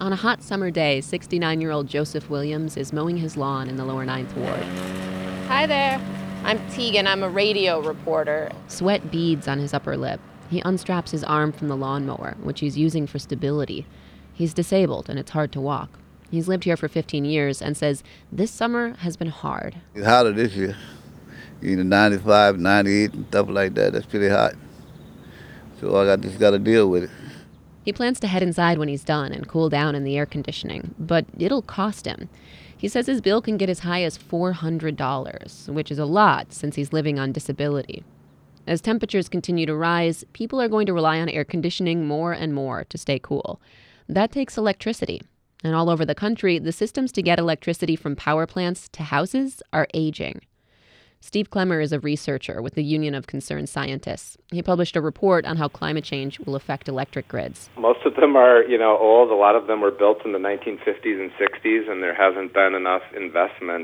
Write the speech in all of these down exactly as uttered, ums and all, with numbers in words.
On a hot summer day, sixty-nine-year-old Joseph Williams is mowing his lawn in the lower Ninth Ward. Hi there. I'm Tegan. I'm a radio reporter. Sweat beads on his upper lip. He unstraps his arm from the lawnmower, which he's using for stability. He's disabled, and it's hard to walk. He's lived here for fifteen years and says this summer has been hard. It's hotter this year. You know, ninety-five, ninety-eight, and stuff like that. That's pretty hot. So I got, just got to deal with it. He plans to head inside when he's done and cool down in the air conditioning, but it'll cost him. He says his bill can get as high as four hundred dollars, which is a lot since he's living on disability. As temperatures continue to rise, people are going to rely on air conditioning more and more to stay cool. That takes electricity. And all over the country, the systems to get electricity from power plants to houses are aging. Steve Klemmer is a researcher with the Union of Concerned Scientists. He published a report on how climate change will affect electric grids. Most of them are, you know, old. A lot of them were built in the nineteen fifties and sixties, and there hasn't been enough investment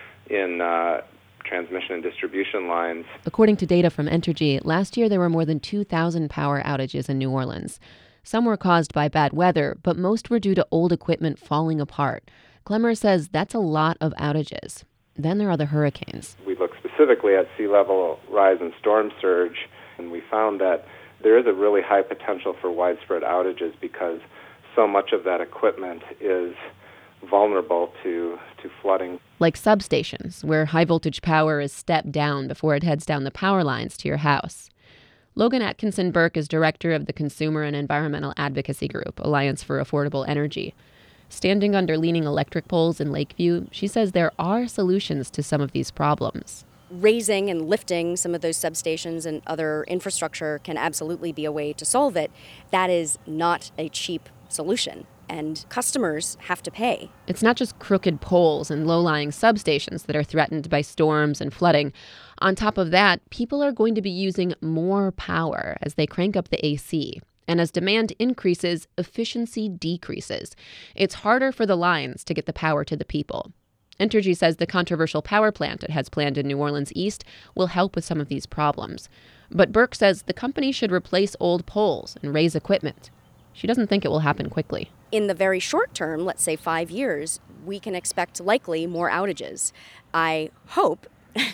in uh, transmission and distribution lines. According to data from Entergy, last year there were more than two thousand power outages in New Orleans. Some were caused by bad weather, but most were due to old equipment falling apart. Klemmer says that's a lot of outages. Then there are the hurricanes. We looked specifically at sea level rise and storm surge, and we found that there is a really high potential for widespread outages because so much of that equipment is vulnerable to, to flooding. Like substations, where high-voltage power is stepped down before it heads down the power lines to your house. Logan Atkinson Burke is director of the Consumer and Environmental Advocacy Group, Alliance for Affordable Energy. Standing under leaning electric poles in Lakeview, she says there are solutions to some of these problems. Raising and lifting some of those substations and other infrastructure can absolutely be a way to solve it. That is not a cheap solution, and customers have to pay. It's not just crooked poles and low-lying substations that are threatened by storms and flooding. On top of that, people are going to be using more power as they crank up the A C. And as demand increases, efficiency decreases. It's harder for the lines to get the power to the people. Entergy says the controversial power plant it has planned in New Orleans East will help with some of these problems. But Burke says the company should replace old poles and raise equipment. She doesn't think it will happen quickly. In the very short term, let's say five years, we can expect likely more outages. I hope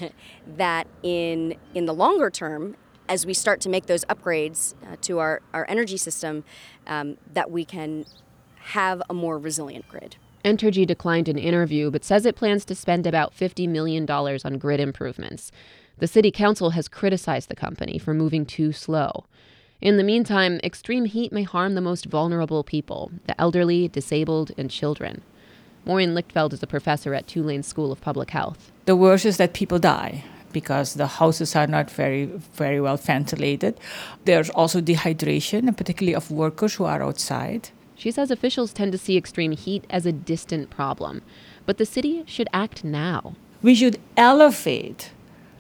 that in in the longer term, as we start to make those upgrades uh, to our, our energy system, um, that we can have a more resilient grid. Entergy declined an interview, but says it plans to spend about fifty million dollars on grid improvements. The city council has criticized the company for moving too slow. In the meantime, extreme heat may harm the most vulnerable people, the elderly, disabled, and children. Maureen Lichtfeld is a professor at Tulane School of Public Health. The worst is that people die, because the houses are not very, very well ventilated. There's also dehydration, and particularly of workers who are outside. She says officials tend to see extreme heat as a distant problem, but the city should act now. We should elevate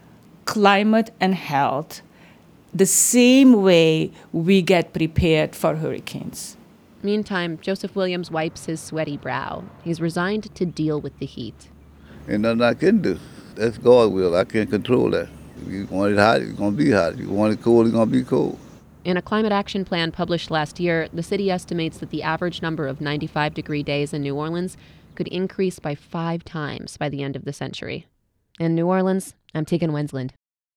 climate and health the same way we get prepared for hurricanes. Meantime, Joseph Williams wipes his sweaty brow. He's resigned to deal with the heat. Ain't nothing I can do. That's God's will. I can't control that. If you want it hot, it's going to be hot. If you want it cold, it's going to be cold. In a climate action plan published last year, the city estimates that the average number of ninety-five degree days in New Orleans could increase by five times by the end of the century. In New Orleans, I'm Tegan Wensland.